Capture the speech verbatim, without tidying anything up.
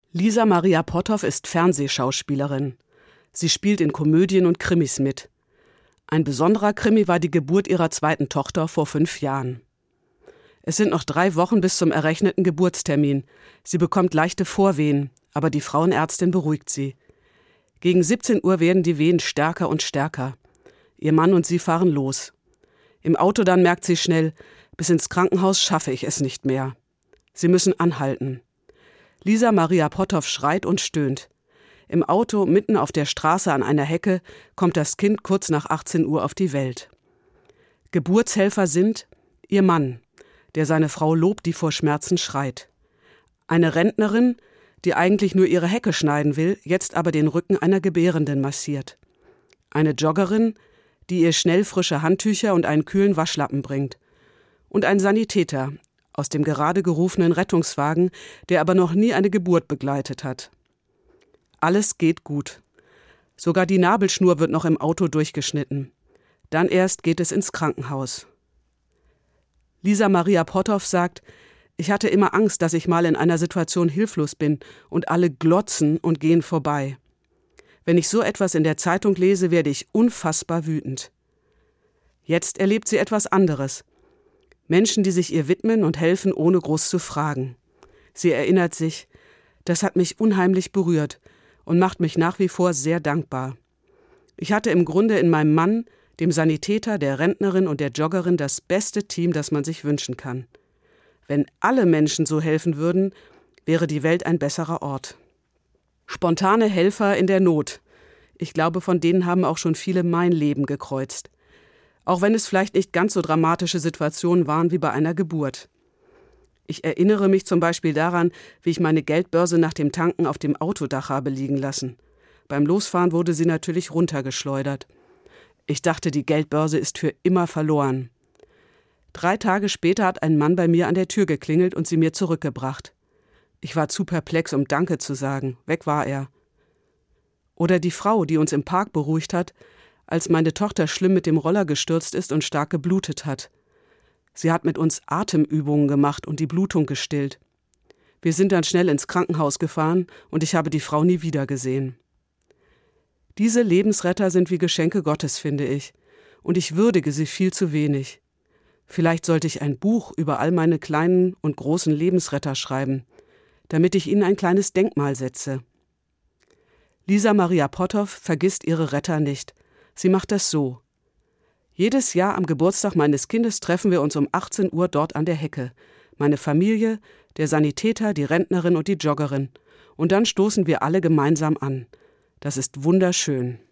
Lisa Maria Potthoff ist Fernsehschauspielerin. Sie spielt in Komödien und Krimis mit. Ein besonderer Krimi war die Geburt ihrer zweiten Tochter vor fünf Jahren. Es sind noch drei Wochen bis zum errechneten Geburtstermin. Sie bekommt leichte Vorwehen, aber die Frauenärztin beruhigt sie. Gegen siebzehn Uhr werden die Wehen stärker und stärker. Ihr Mann und sie fahren los. Im Auto dann merkt sie schnell, bis ins Krankenhaus schaffe ich es nicht mehr. Sie müssen anhalten. Lisa Maria Potthoff schreit und stöhnt. Im Auto, mitten auf der Straße an einer Hecke, kommt das Kind kurz nach achtzehn Uhr auf die Welt. Geburtshelfer sind ihr Mann, der seine Frau lobt, die vor Schmerzen schreit. Eine Rentnerin, die eigentlich nur ihre Hecke schneiden will, jetzt aber den Rücken einer Gebärenden massiert. Eine Joggerin, die ihr schnell frische Handtücher und einen kühlen Waschlappen bringt. Und ein Sanitäter aus dem gerade gerufenen Rettungswagen, der aber noch nie eine Geburt begleitet hat. Alles geht gut. Sogar die Nabelschnur wird noch im Auto durchgeschnitten. Dann erst geht es ins Krankenhaus. Lisa Maria Potthoff sagt, ich hatte immer Angst, dass ich mal in einer Situation hilflos bin und alle glotzen und gehen vorbei. Wenn ich so etwas in der Zeitung lese, werde ich unfassbar wütend. Jetzt erlebt sie etwas anderes. Menschen, die sich ihr widmen und helfen, ohne groß zu fragen. Sie erinnert sich, das hat mich unheimlich berührt und macht mich nach wie vor sehr dankbar. Ich hatte im Grunde in meinem Mann, dem Sanitäter, der Rentnerin und der Joggerin das beste Team, das man sich wünschen kann. Wenn alle Menschen so helfen würden, wäre die Welt ein besserer Ort. Spontane Helfer in der Not. Ich glaube, von denen haben auch schon viele mein Leben gekreuzt. Auch wenn es vielleicht nicht ganz so dramatische Situationen waren wie bei einer Geburt. Ich erinnere mich zum Beispiel daran, wie ich meine Geldbörse nach dem Tanken auf dem Autodach habe liegen lassen. Beim Losfahren wurde sie natürlich runtergeschleudert. Ich dachte, die Geldbörse ist für immer verloren. Drei Tage später hat ein Mann bei mir an der Tür geklingelt und sie mir zurückgebracht. Ich war zu perplex, um Danke zu sagen. Weg war er. Oder die Frau, die uns im Park beruhigt hat, als meine Tochter schlimm mit dem Roller gestürzt ist und stark geblutet hat. Sie hat mit uns Atemübungen gemacht und die Blutung gestillt. Wir sind dann schnell ins Krankenhaus gefahren und ich habe die Frau nie wieder gesehen. Diese Lebensretter sind wie Geschenke Gottes, finde ich, und ich würdige sie viel zu wenig. Vielleicht sollte ich ein Buch über all meine kleinen und großen Lebensretter schreiben, damit ich ihnen ein kleines Denkmal setze. Lisa Maria Potthoff vergisst ihre Retter nicht. Sie macht das so. Jedes Jahr am Geburtstag meines Kindes treffen wir uns um achtzehn Uhr dort an der Hecke. Meine Familie, der Sanitäter, die Rentnerin und die Joggerin. Und dann stoßen wir alle gemeinsam an. Das ist wunderschön.